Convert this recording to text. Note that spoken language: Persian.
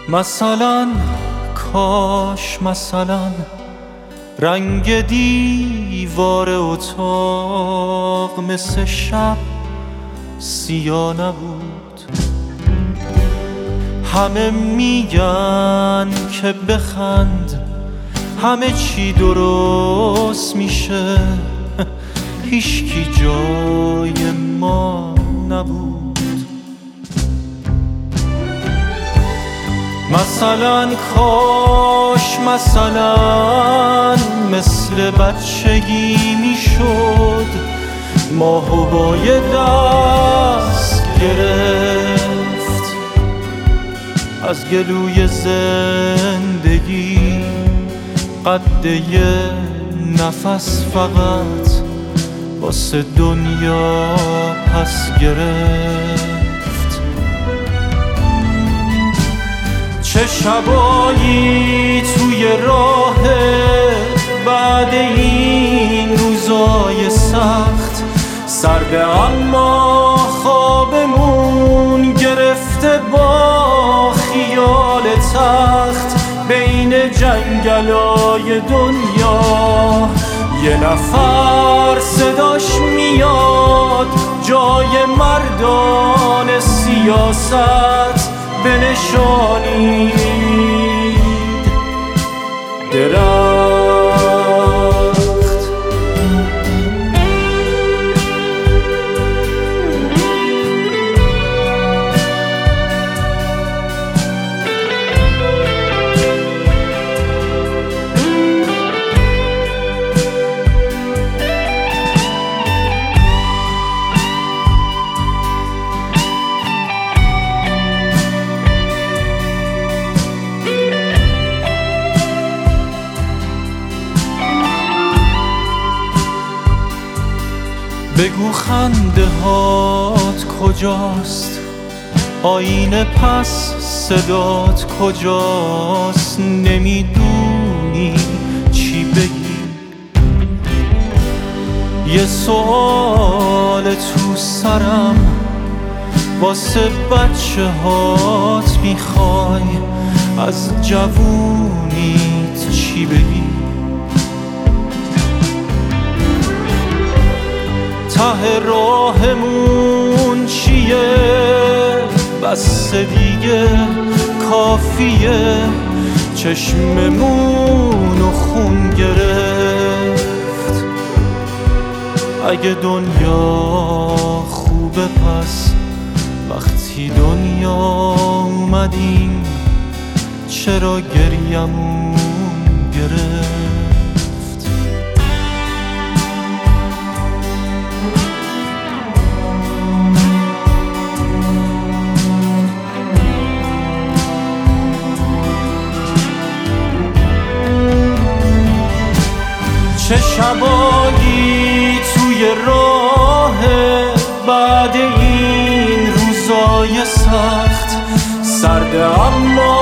مثلا کاش مثلا رنگ دیوار اتاق مثل شب سیاه نبود. همه میگن که بخند همه چی درست میشه، هیچکی جای ما نبود. مثلا کاش مثلا مثل بچگی میشد ماهو با یه دست گرفت، از گلوی زندگی قد یه نفس فقط واسه دنیا پس گرفت. چه شبایی توی راه بعد این روزای سخت، سرده اما خوابمون گرفته با خیال تخت. بین جنگلای دنیا یه نفر صداش میاد جای مردان سیاست بنشانید درخت. بگو خنده هات کجاست، آینه پس صدات کجاست، نمیدونی چی بگی. یه سوال تو سرم واسه بچه هات میخوای، از جوونیت چی بگی. ته راهمون چیه بس دیگه کافیه، چشممون خون گرفت. اگه دنیا خوبه پس وقتی دنیا اومدیم چرا گریمون گرفت. چه شبایی توی راه بعد این روزای سخت، سرده اما